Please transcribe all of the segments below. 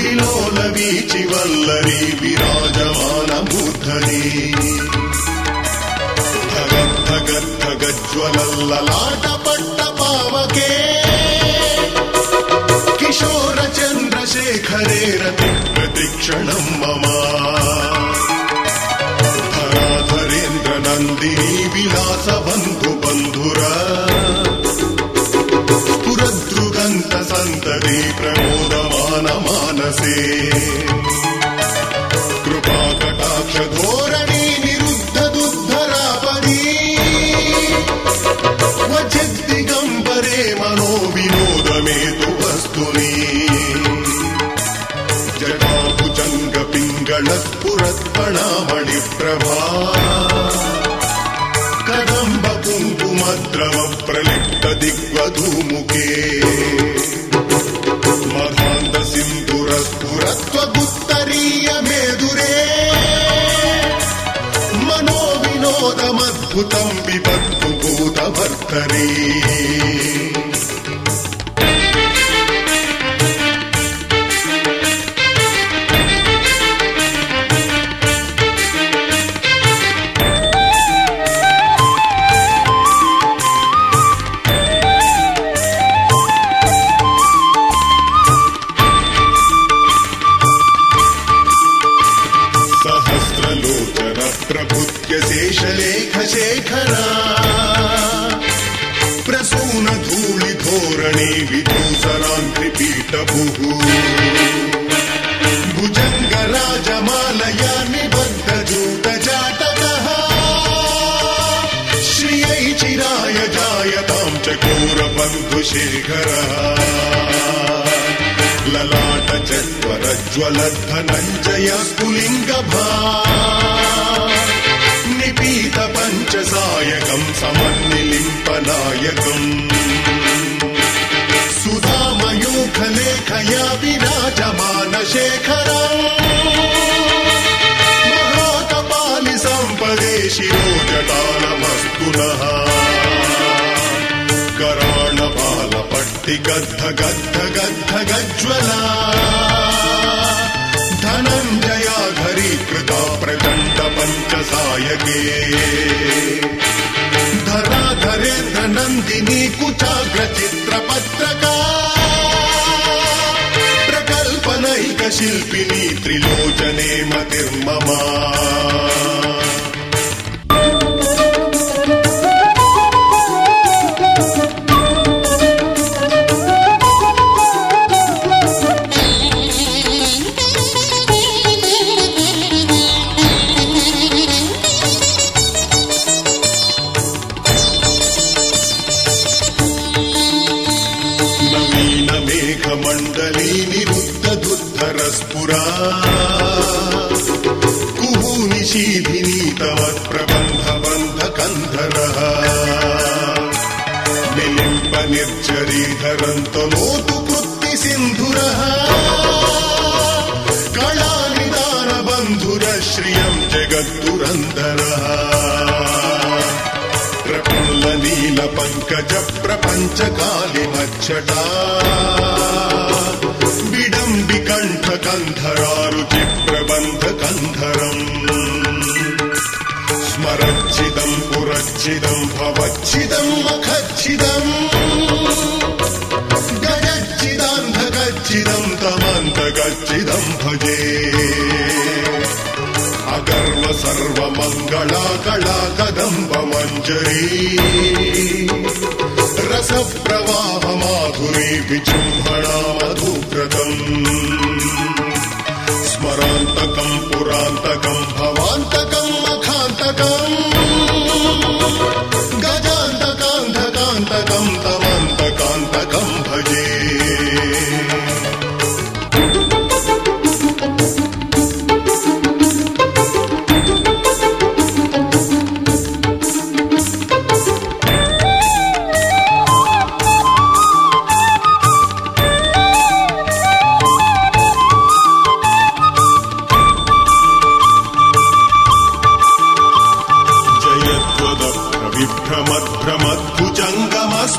విలోల వీచి వల్లరి విరాజమాన మూర్ధని ధగద్ధగజ్వలల్లలాట పట్ట పావకే కిశోర చంద్రశేఖరే రతి ప్రతిక్షణం మమ ధరాధరేంద్ర నందిని విలాస బంధు బంధుర పురద్రుగంత సంతతి ప్రమోదమాన మానసే కృపా కటాక్ష ధోరణి నిరుద్ధ దుద్ధరాపది వచిద్దిగంబరే మనో వినోదమేతు వస్తుని జటాభుజంగ పింగళ స్ఫురత్పణామణి ప్రభా కదంబ కుంకుమద్రవ ప్రలిప్త దిగ్వధూముఖే మధాంత సింధుర స్ఫురత్వ గుత్తరీయ మేదురే మనో వినోదమద్భుతం విపత్తు భూతభర్తరీ ప్రసూన ధూళి ధోరణి విధూసరాంధ్రిపీఠభు భుజంగ రాజమాలయా నిబద్ధ జూట జాతకః శ్రియై చిరాయ జాయతాం చకోర బంధుశేఖరః లలాట చత్వరజ్వల ధనంజయ స్ఫులింగభా నిపీత పంచసాయకం సమన్నిలింపనాయకం సుధామయూఖలేఖయా విరాజమాన శేఖరం మహాకపాలి సంపదే శిరోజటాలమస్తు నః కరాళపాల పట్టి గద్ధ గద్ధ గద్ధ గజ్వలా ధనంజయా ఘరీకృత ప్రచండ పంచసాయకే ధరాధరేంద్ర నందిని కుచాగ్ర చిత్రపత్రకా ప్రకల్పనైక శిల్పిని త్రిలోచనే మతిర్మమా మండలీ నిరుద్ధ దుద్ధరస్ఫురా కుహూనిశీభినీతవత్ ప్రబంధ బంధ కంధరః నిలింప నిర్జరీధరంతనోతు కృత్తి సింధురః కళానిదాన బంధుర శ్రియం జగద్దురంధరః ప్రఫుల్ల నీల పంకజ ప్రపంచ కాళిమచ్చటా విడంబి కంఠ కంధరారుచి ప్రబంధ కంధరం స్మరచ్చిదం పురచ్చిదం భవచ్చిదం మఖచ్చిదం గజచ్చిదాంధగచ్చిదం తమంతగచ్చిదం భజే అగర్వ సర్వమంగళా కళా కదంబ మంజరీ రస ప్రవాహ మాధురీ విజృంభణా మధువ్రతం స్మరాంతకం పురాంతకం భవాంతకం మఖాంతకం గజాంతకాంతకాంతకం తమంతకాంతకం భజే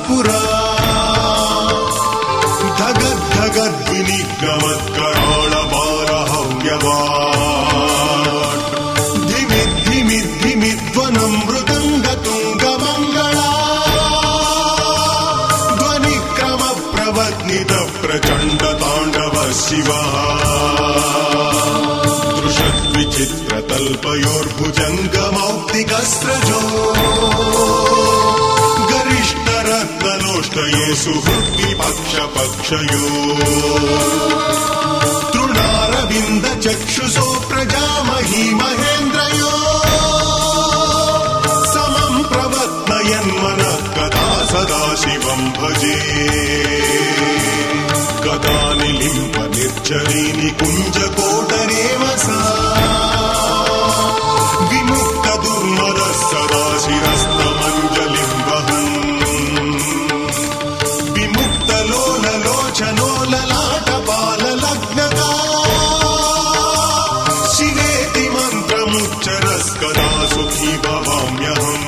విభ్రమద్భ్రమద్భుజంగమస్ఫురా ధగద్ధగద్వినిగమత్కరాళ सदाशिवः दृशद्विचित्रतल्पयोर्भुजङ्गमौक्तिकस्रजो गरिष्ठरत्नलोष्टये सुहृद्विपक्षपक्षयो तृणारविन्दचक्षुषो प्रजामही महेन्द्रयो समं प्रवत्नयन्मनः कदा सदाशिवं भजे कदा निलिम्प निर्झरीनि कुञ्जकोटरेव सा विमुक्त दुर्मदः सदा शिरस्तमञ्जलिं वहन् विमुक्तलोललोचनो ललाटपाललग्नगा शिवेति मन्त्रमुच्चरस्कदा सुखी भवाम्यहम्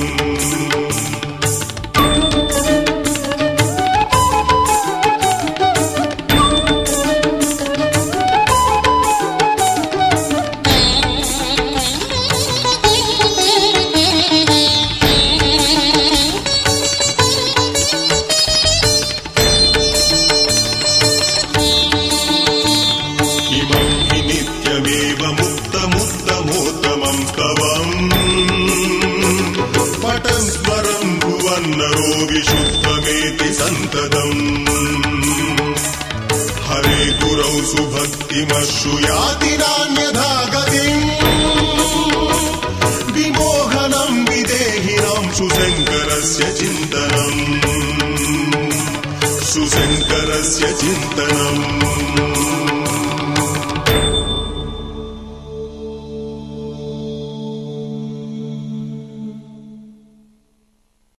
पठन् स्मरन् भुवन्नरो विशुद्धमेति सन्ततम् हरे गुरौ सुभक्तिमश्रुयाति नान्यथा गतिम् विमोहनं विदेहिनां सुशङ्करस्य चिन्तनम्